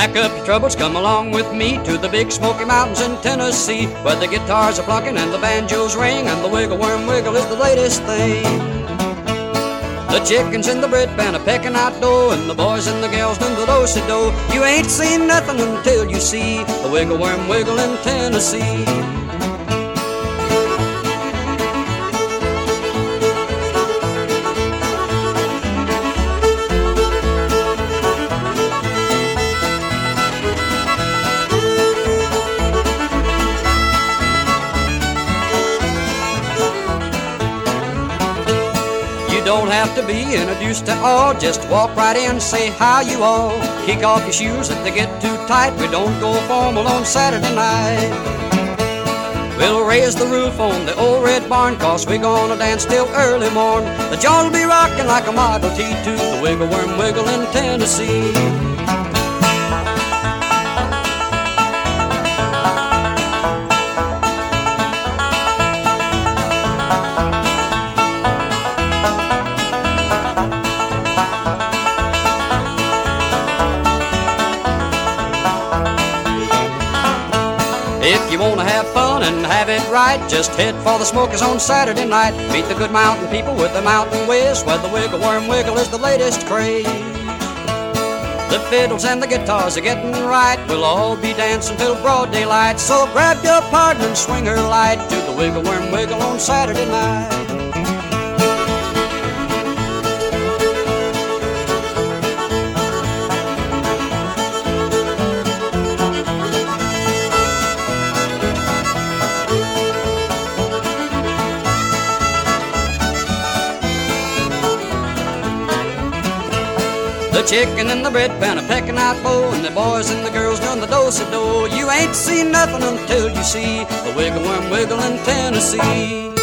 Pack up your troubles, come along with me to the big Smoky Mountains in Tennessee, where the guitars are plunking and the banjos ring, and the wiggle worm wiggle is the latest thing. The chickens in the bread pan are pecking out dough, and the boys and the gals doing the do-si-do. You ain't seen nothing until you see the wiggle worm wiggle in Tennessee. You don't have to be introduced at all, just walk right in, say how you all. Kick off your shoes if they get too tight, we don't go formal on Saturday night. We'll raise the roof on the old red barn, 'cause we're gonna dance till early morn. The joint'll be rocking like a Model T to the wiggle worm wiggle in Tennessee. If you wanna have fun and have it right, just head for the Smokies on Saturday night. Meet the good mountain people with the mountain whiz, where the wiggle worm wiggle is the latest craze. The fiddles and the guitars are getting right, we'll all be dancing till broad daylight. So grab your partner and swing her light to the wiggle worm wiggle on Saturday night. The chicken and the bread pan are pecking out bow, and the boys and the girls doing the do-si-do. You ain't seen nothing until you see the wiggle worm wiggle in Tennessee.